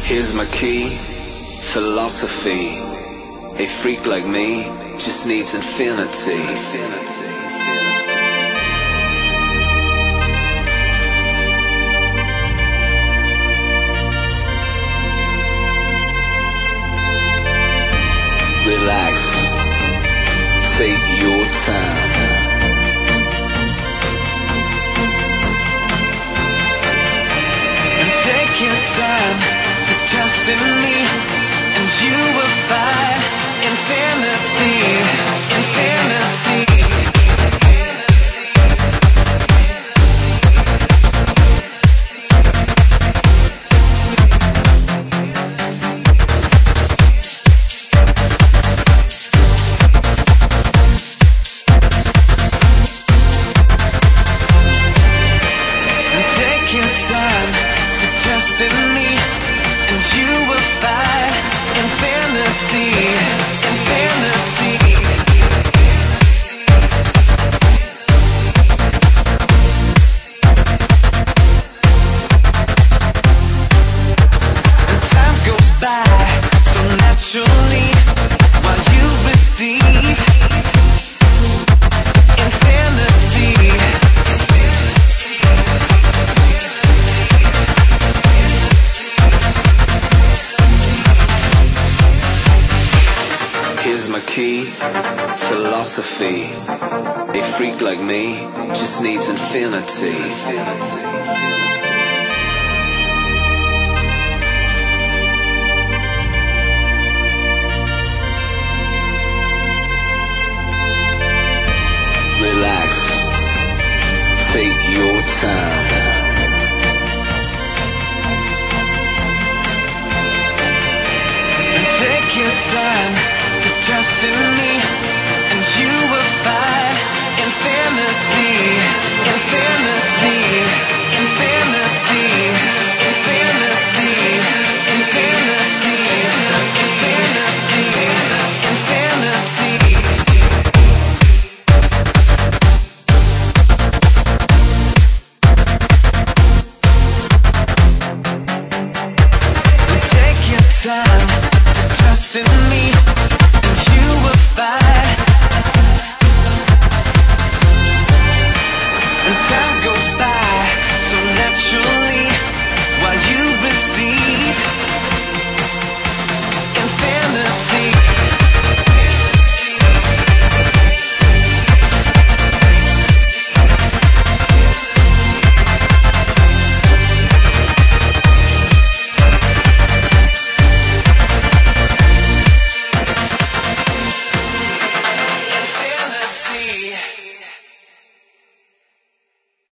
Here's my key, philosophy. A freak like me just needs infinity. Relax, take your time. And take your time to trust in me, and you will find infinity, infinity. Here's my key, philosophy. A freak like me just needs infinity. Relax, take your time. And take your time to trust in me, and you will find infinity, infinity, infinity, infinity, infinity, infinity. Take your time to trust in me,